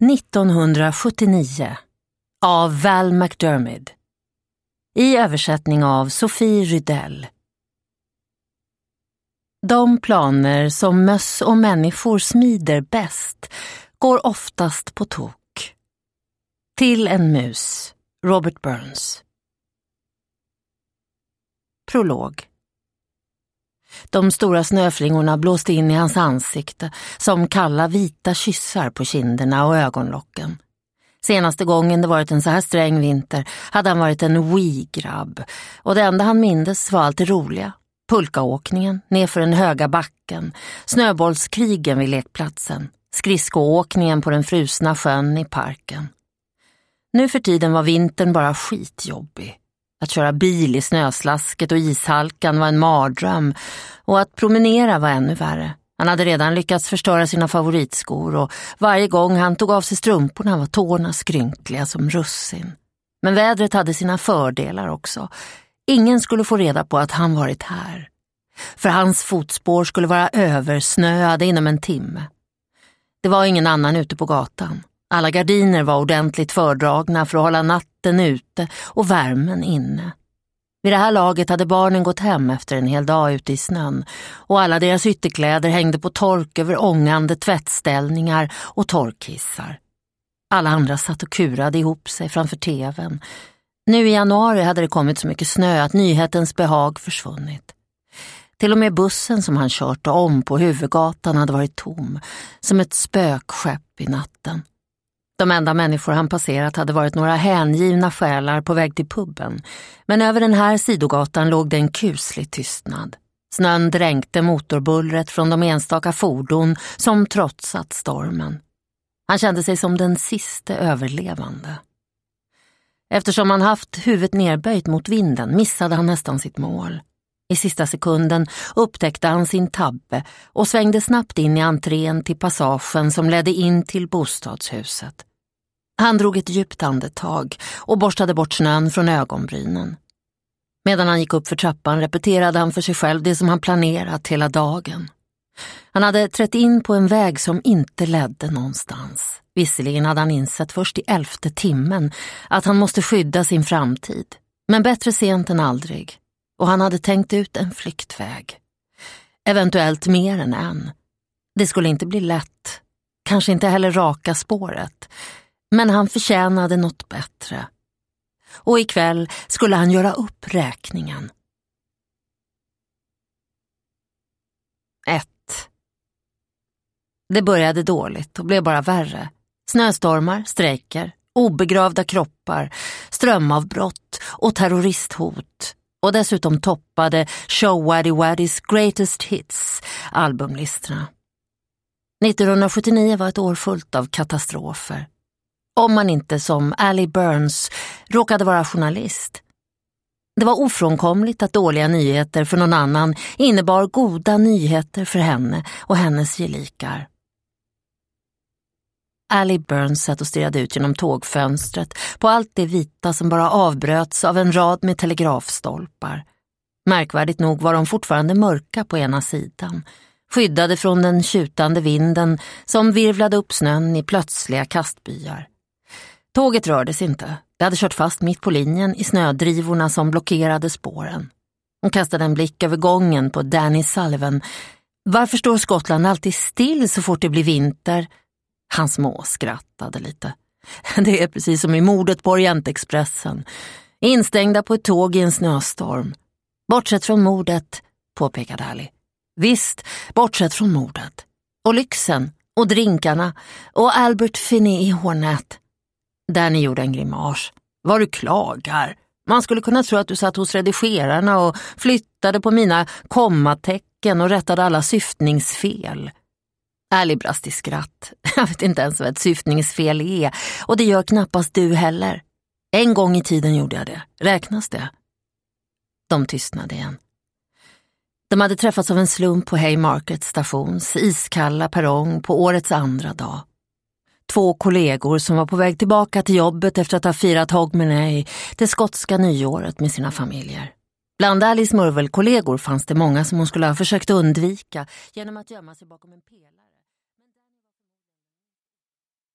1979 av Val McDermid. I översättning av Sofie Rydell. De planer som möss och människor smider bäst går oftast på tok. Till en mus, Robert Burns. Prolog. De stora snöflingorna blåste in i hans ansikte som kalla vita kyssar på kinderna och ögonlocken. Senaste gången det varit en så här sträng vinter hade han varit en wee-grabb, och det enda han mindes var allt det roliga. Pulkaåkningen nerför den höga backen, snöbollskrigen vid lekplatsen, skridskoåkningen på den frusna sjön i parken. Nu för tiden var vintern bara skitjobbig. Att köra bil i snöslasket och ishalkan var en mardröm, och att promenera var ännu värre. Han hade redan lyckats förstöra sina favoritskor, och varje gång han tog av sig strumporna var tårna skrynkliga som russin. Men vädret hade sina fördelar också. Ingen skulle få reda på att han varit här. För hans fotspår skulle vara översnöade inom en timme. Det var ingen annan ute på gatan. Alla gardiner var ordentligt fördragna för att hålla natten ute och värmen inne. Vid det här laget hade barnen gått hem efter en hel dag ute i snön, och alla deras ytterkläder hängde på tork över ångande tvättställningar och torkhissar. Alla andra satt och kurade ihop sig framför tvn. Nu i januari hade det kommit så mycket snö att nyhetens behag försvunnit. Till och med bussen som han kört om på huvudgatan hade varit tom, som ett spökskepp i natten. De enda människor han passerat hade varit några hängivna själar på väg till puben, men över den här sidogatan låg det en kuslig tystnad. Snön dränkte motorbullret från de enstaka fordon som trotsat stormen. Han kände sig som den sista överlevande. Eftersom han haft huvudet nerböjt mot vinden missade han nästan sitt mål. I sista sekunden upptäckte han sin tabbe och svängde snabbt in i entrén till passagen som ledde in till bostadshuset. Han drog ett djupt andetag och borstade bort snön från ögonbrynen. Medan han gick upp för trappan repeterade han för sig själv det som han planerat hela dagen. Han hade trätt in på en väg som inte ledde någonstans. Visserligen hade han insett först i 11:e timmen att han måste skydda sin framtid. Men bättre sent än aldrig. Och han hade tänkt ut en flyktväg. Eventuellt mer än en. Det skulle inte bli lätt. Kanske inte heller raka spåret. Men han förtjänade något bättre. Och ikväll skulle han göra upp räkningen. 1. Det började dåligt och blev bara värre. Snöstormar, strejker, obegravda kroppar, strömavbrott och terroristhot. Och dessutom toppade Show Waddy Waddys Greatest Hits albumlistorna. 1979 var ett år fullt av katastrofer. Om man inte som Allie Burns råkade vara journalist. Det var ofrånkomligt att dåliga nyheter för någon annan innebar goda nyheter för henne och hennes gelikar. Allie Burns satt och stirrade ut genom tågfönstret på allt det vita som bara avbröts av en rad med telegrafstolpar. Märkvärdigt nog var de fortfarande mörka på ena sidan, skyddade från den tjutande vinden som virvlade upp snön i plötsliga kastbyar. Tåget rördes inte. Det hade kört fast mitt på linjen i snödrivorna som blockerade spåren. Hon kastade en blick över gången på Danny Sullivan. Varför står Skottland alltid still så fort det blir vinter? Han småskrattade lite. Det är precis som i mordet på Orientexpressen. Instängda på ett tåg i en snöstorm. Bortsett från mordet, påpekade Allie. Visst, bortsett från mordet. Och lyxen, och drinkarna, och Albert Finney i Hornet. Danny gjorde en grimas. Vad du klagar. Man skulle kunna tro att du satt hos redigerarna och flyttade på mina kommatecken och rättade alla syftningsfel. Allie brast i skratt. Jag vet inte ens vad ett syftningsfel är, och det gör knappast du heller. En gång i tiden gjorde jag det. Räknas det? De tystnade igen. De hade träffats av en slump på Haymarket stations iskalla perrong på årets andra dag. 2 kollegor som var på väg tillbaka till jobbet efter att ha firat Hogmanay, det skotska nyåret med sina familjer. Bland Alice Murvel-kollegor fanns det många som hon skulle ha försökt undvika genom att gömma sig bakom en pelare.